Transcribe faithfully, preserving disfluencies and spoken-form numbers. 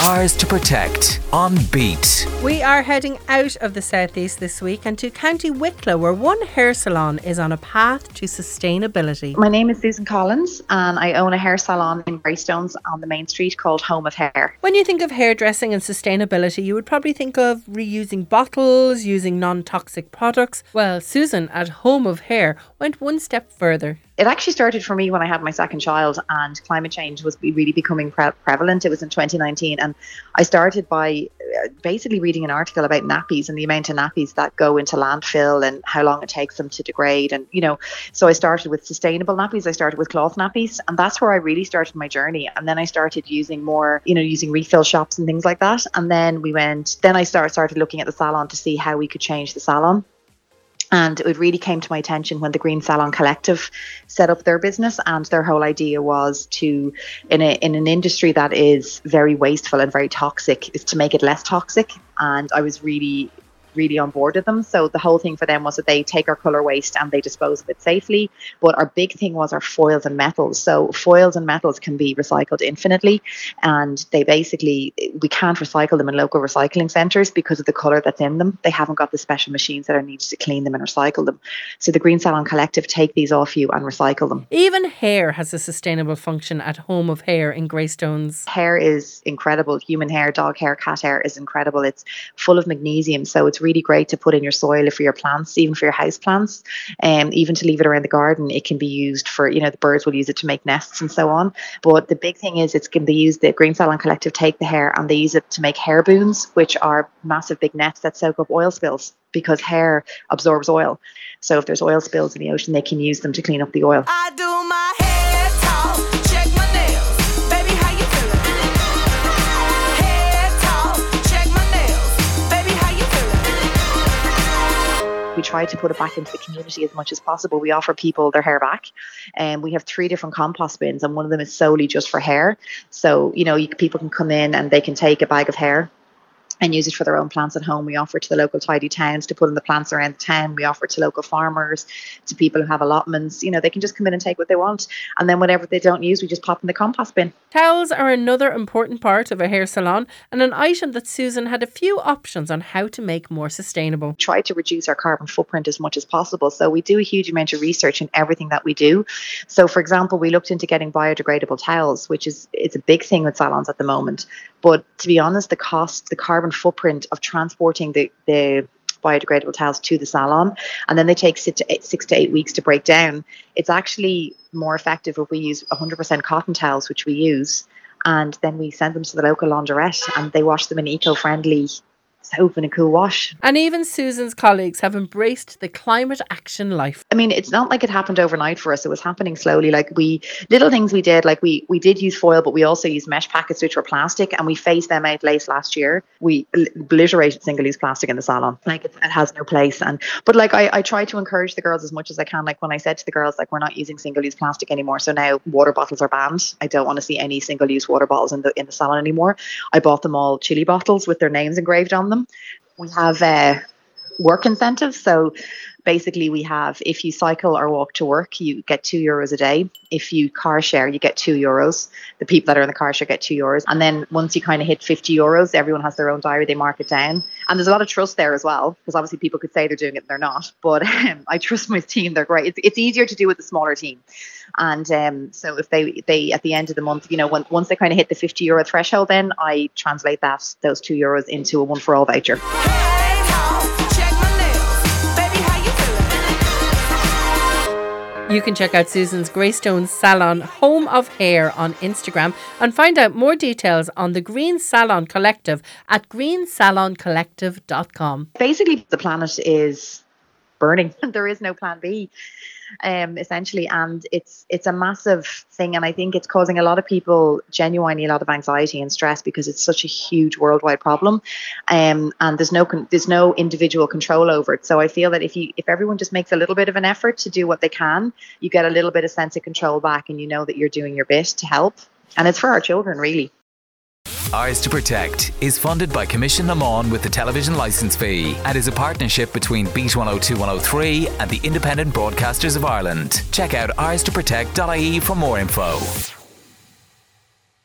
Ours to Protect on Beat. We are heading out of the southeast this week and to County Wicklow, where one hair salon is on a path to sustainability. My name is Susan Collins and I own a hair salon in Greystones on the main street called Home of Hair. When you think of hairdressing and sustainability, you would probably think of reusing bottles, using non-toxic products. Well, Susan at Home of Hair went one step further. It actually started for me when I had my second child and climate change was really becoming pre- prevalent. It was in twenty nineteen and I started by basically reading an article about nappies and the amount of nappies that go into landfill and how long it takes them to degrade. And, you know, so I started with sustainable nappies. I started with cloth nappies and that's where I really started my journey. And then I started using more, you know, using refill shops and things like that. And then we went, then I start, started looking at the salon to see how we could change the salon. And it really came to my attention when the Green Salon Collective set up their business, and their whole idea was to, in a in an industry that is very wasteful and very toxic, is to make it less toxic. And I was really, really on board with them. So the whole thing for them was that they take our colour waste and they dispose of it safely. But our big thing was our foils and metals. So foils and metals can be recycled infinitely, and they basically, we can't recycle them in local recycling centres because of the colour that's in them. They haven't got the special machines that are needed to clean them and recycle them. So the Green Salon Collective take these off you and recycle them. Even hair has a sustainable function at Home of Hair in Greystones. Hair is incredible. Human hair, dog hair, cat hair is incredible. It's full of magnesium, so it's really great to put in your soil for your plants, even for your house plants, and um, even to leave it around the garden. It can be used for, you know, the birds will use it to make nests and so on. But the big thing is, it's can they use the Green Salon Collective take the hair and they use it to make hair boons, which are massive big nets that soak up oil spills, because hair absorbs oil. So if there's oil spills in the ocean, they can use them to clean up the oil. I do my hair talk, check my nails, baby, how you feeling? Hair talk, check my nails, baby, how you feeling? We try to put it back into the community as much as possible. We offer people their hair back, and we have three different compost bins, and one of them is solely just for hair. So, you know, you, people can come in and they can take a bag of hair and use it for their own plants at home. We offer to the local tidy towns to put in the plants around the town. We offer to local farmers, to people who have allotments. You know, they can just come in and take what they want. And then whatever they don't use, we just pop in the compost bin. Towels are another important part of a hair salon, and an item that Susan had a few options on how to make more sustainable. Try to reduce our carbon footprint as much as possible. So we do a huge amount of research in everything that we do. So for example, we looked into getting biodegradable towels, which is it's a big thing with salons at the moment. But to be honest, the cost, the carbon footprint of transporting the, the biodegradable towels to the salon, and then they take six to, eight, six to eight weeks to break down. It's actually more effective if we use one hundred percent cotton towels, which we use, and then we send them to the local launderette and they wash them in eco-friendly soap and a cool wash. And even Susan's colleagues have embraced the climate action life. I mean, it's not like it happened overnight for us. It was happening slowly. Like we, little things we did, like we, we did use foil, but we also used mesh packets, which were plastic, and we phased them out late last year. We obliterated single-use plastic in the salon. Like it, it has no place. And, but like I, I try to encourage the girls as much as I can. Like when I said to the girls, like, we're not using single-use plastic anymore. So now water bottles are banned. I don't want to see any single-use water bottles in the, in the salon anymore. I bought them all chili bottles with their names engraved on them. We have uh, work incentives. So basically we have, if you cycle or walk to work, you get two euros a day. If you car share, you get two euros. The people that are in the car share get two euros. And then once you kind of hit fifty euros, everyone has their own diary. They mark it down. And there's a lot of trust there as well, because obviously people could say they're doing it and they're not. But um, I trust my team. They're great. It's, it's easier to do with a smaller team. And um, so if they, they, at the end of the month, you know, when, once they kind of hit the fifty euro threshold, then I translate that, those two euros into a one for all voucher. You can check out Susan's Greystones salon, Home of Hair, on Instagram and find out more details on the Green Salon Collective at green salon collective dot com. Basically, the planet is burning. There is no plan B. Um, essentially, and it's it's a massive thing, and I think it's causing a lot of people genuinely a lot of anxiety and stress because it's such a huge worldwide problem, um, and there's no con- there's no individual control over it. So I feel that if you if everyone just makes a little bit of an effort to do what they can, you get a little bit of sense of control back, and you know that you're doing your bit to help, and it's for our children, really. Ours to Protect is funded by Commission Naman with the television licence fee and is a partnership between Beat one oh two one oh three and the Independent Broadcasters of Ireland. Check out ours to protect dot I E for more info.